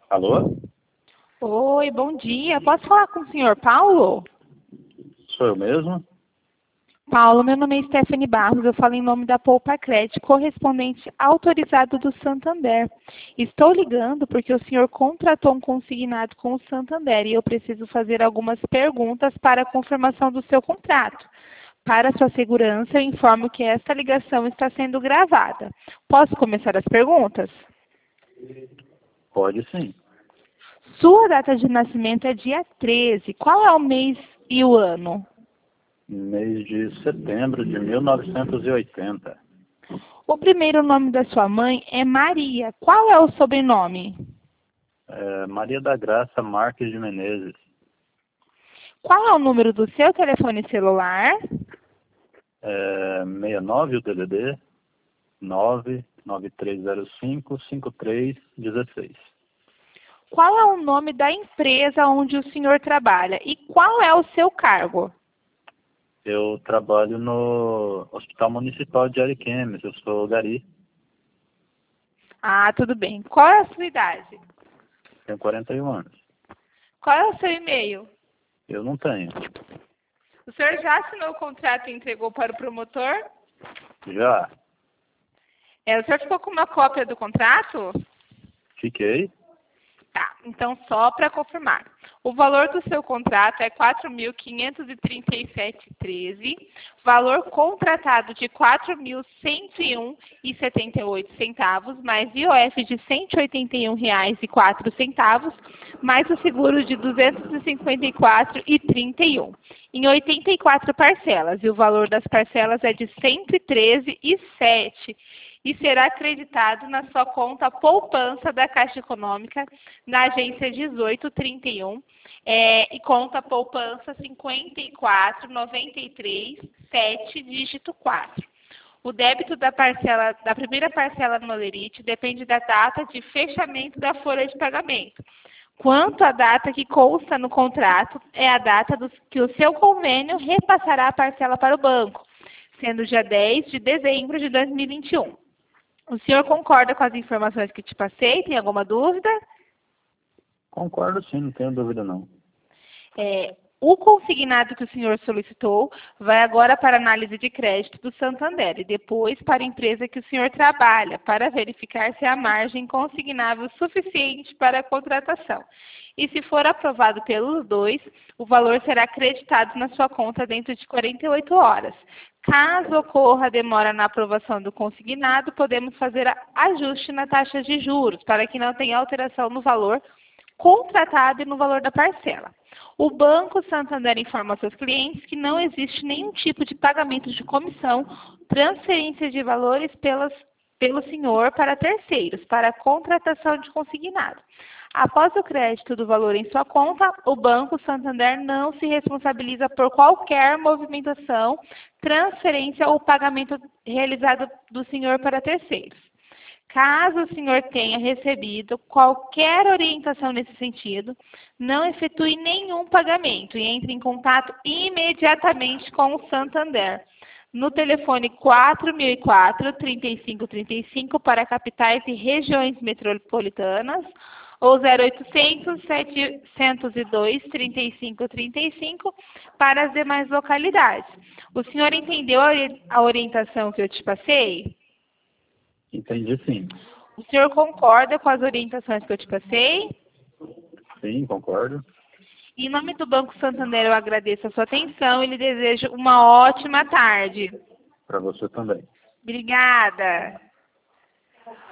Alô? Oi, bom dia. Posso falar com o senhor Paulo? Sou eu mesmo? Paulo, meu nome é Stephanie Barros, eu falo em nome da Poupa Crédito, correspondente autorizado do Santander. Estou ligando porque o senhor contratou um consignado com o Santander e eu preciso fazer algumas perguntas para a confirmação do seu contrato. Para sua segurança, eu informo que esta ligação está sendo gravada. Posso começar as perguntas? Pode sim. Sua data de nascimento é dia 13. Qual é o mês e o ano? Mês de setembro de 1980. O primeiro nome da sua mãe é Maria. Qual é o sobrenome? Maria da Graça Marques de Menezes. Qual é o número do seu telefone celular? 69 o DDD 99305-5316. Qual é o nome da empresa onde o senhor trabalha? E qual é o seu cargo? Eu trabalho no Hospital Municipal de Ariquemes. Eu sou gari. Ah, tudo bem. Qual é a sua idade? Tenho 41 anos. Qual é o seu e-mail? Eu não tenho. O senhor já assinou o contrato e entregou para o promotor? Já O senhor ficou com uma cópia do contrato? fiquei. Tá, então só para confirmar. O valor do seu contrato é R$ 4.537,13, valor contratado de R$ 4.101,78, mais IOF de R$ 181,04, mais o seguro de R$ 254,31, em 84 parcelas, e o valor das parcelas é de R$ 113,07, e será acreditado na sua conta poupança da Caixa Econômica, na agência 1831, e conta poupança 5493-7, dígito 4. O débito da primeira parcela no Olerite depende da data de fechamento da folha de pagamento. Quanto à data que consta no contrato, é a data que o seu convênio repassará a parcela para o banco, sendo dia 10 de dezembro de 2021. O senhor concorda com as informações que te passei? Tem alguma dúvida? Concordo sim, não tenho dúvida não. O consignado que o senhor solicitou vai agora para análise de crédito do Santander e depois para a empresa que o senhor trabalha, para verificar se há margem consignável suficiente para a contratação. E se for aprovado pelos dois, o valor será acreditado na sua conta dentro de 48 horas. Caso ocorra demora na aprovação do consignado, podemos fazer ajuste na taxa de juros, para que não tenha alteração no valor contratado e no valor da parcela. O Banco Santander informa aos seus clientes que não existe nenhum tipo de pagamento de comissão, transferência de valores pelo senhor para terceiros, para a contratação de consignado. Após o crédito do valor em sua conta, o Banco Santander não se responsabiliza por qualquer movimentação, transferência ou pagamento realizado do senhor para terceiros. Caso o senhor tenha recebido qualquer orientação nesse sentido, não efetue nenhum pagamento e entre em contato imediatamente com o Santander no telefone 4004-3535 para capitais e regiões metropolitanas ou 0800-702-3535 para as demais localidades. O senhor entendeu a orientação que eu te passei? Entendi sim. O senhor concorda com as orientações que eu te passei? Sim, concordo. Em nome do Banco Santander, eu agradeço a sua atenção e lhe desejo uma ótima tarde. Para você também. Obrigada.